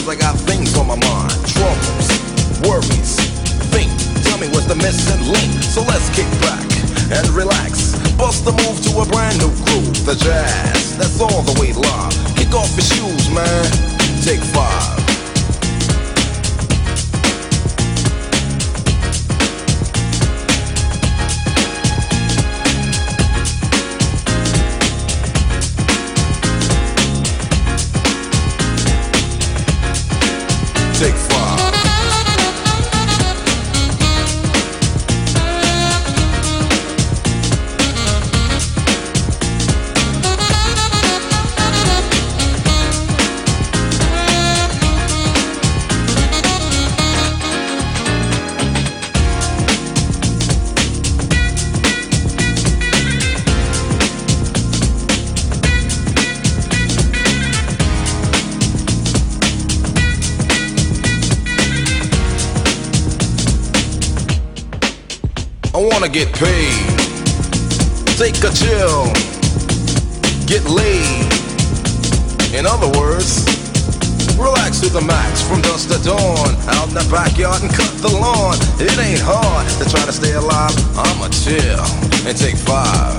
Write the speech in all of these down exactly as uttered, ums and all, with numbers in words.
cause I got things on my mind. Troubles, worries, think, tell me what's the missing link. So let's kick back and relax. Bust the move to a brand new groove. The jazz, that's all the way live. Kick off your shoes, man. Take five. Take five. I wanna get paid, take a chill, get laid. In other words, relax to the max from dusk to dawn. Out in the backyard and cut the lawn. It ain't hard to try to stay alive. I'ma chill and take five.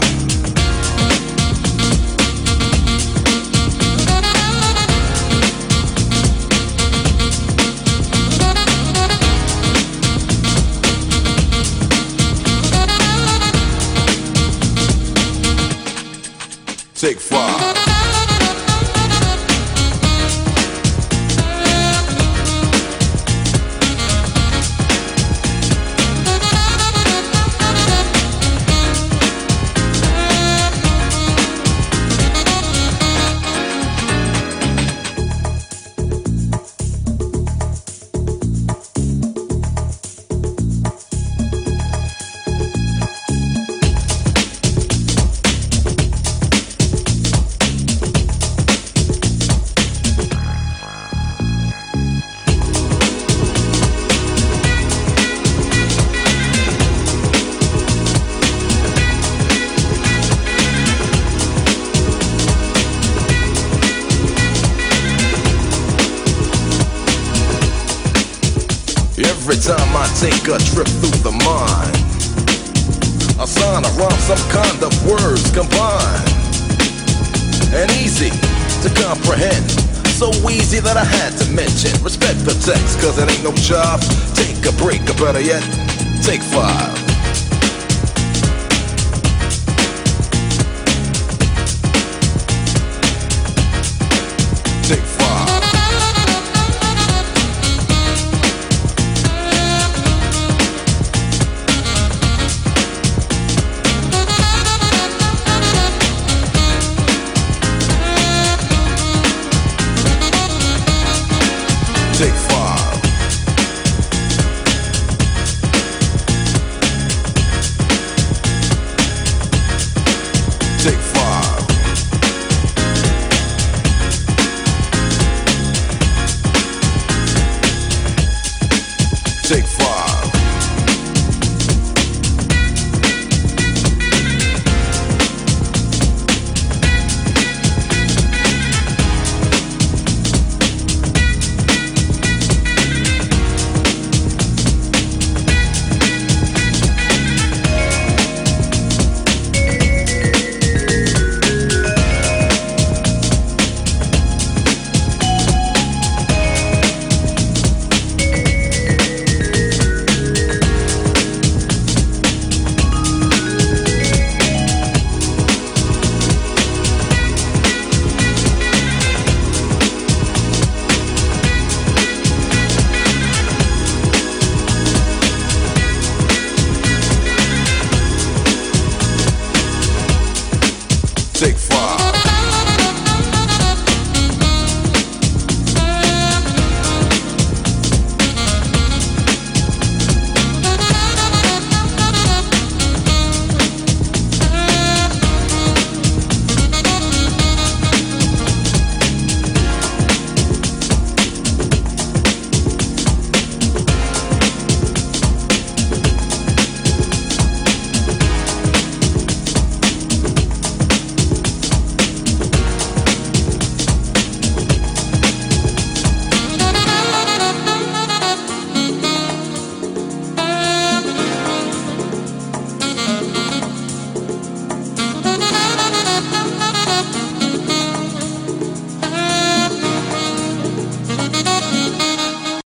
Take five. Every time I take a trip through the mind, I sign around some kind of words combined, and easy to comprehend, so easy that I had to mention. Respect the text, cause it ain't no job. Take a break, or better yet, take five. Take five. Take five. Take five. Take five. Take